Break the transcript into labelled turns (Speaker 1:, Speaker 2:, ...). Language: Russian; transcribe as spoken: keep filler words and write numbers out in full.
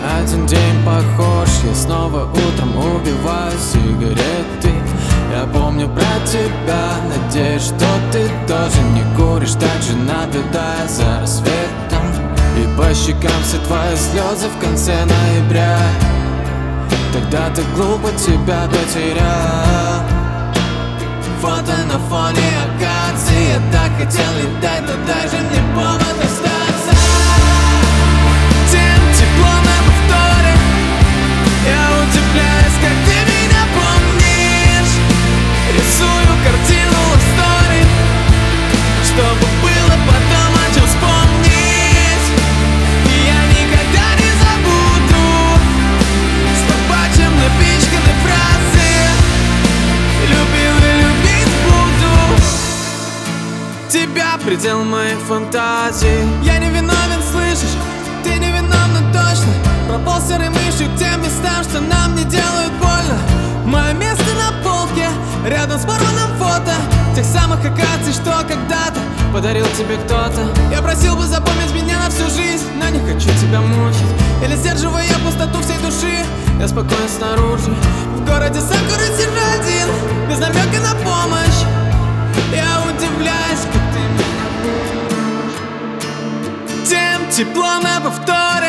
Speaker 1: один день похож, я снова утром убиваю сигареты. Я помню про тебя, надеюсь, что ты тоже не куришь, так же наблюдая за рассветом. И по щекам все твои слезы в конце ноября. Тогда ты глупо тебя потерял. Фото на фоне акации. Я так хотел летать, но дай же мне повод остаться. Тем тепло на повторе. Я удивляюсь, как ты меня помнишь. Рисую картину лав-стори, чтобы было потом о чем вспомнить. И я никогда не забуду слова, чем напичканы фразы. Любил и любить буду. Тебя предел моих фантазий. Я не виновен, слышишь? Ты не виновна точно. Пропал серой мышью к тем местам, что нам не делают больно. Мое место на полке, рядом с порванным фото тех самых акаций, что когда-то подарил тебе кто-то. Я просил бы запомнить меня на всю жизнь, но не хочу тебя мучить. Или сдерживая пустоту всей души, я спокоен снаружи. В городе Сакуры сижу один, без намека на помощь. Я удивляюсь, как ты меня помнишь. Тем тепло на повторе.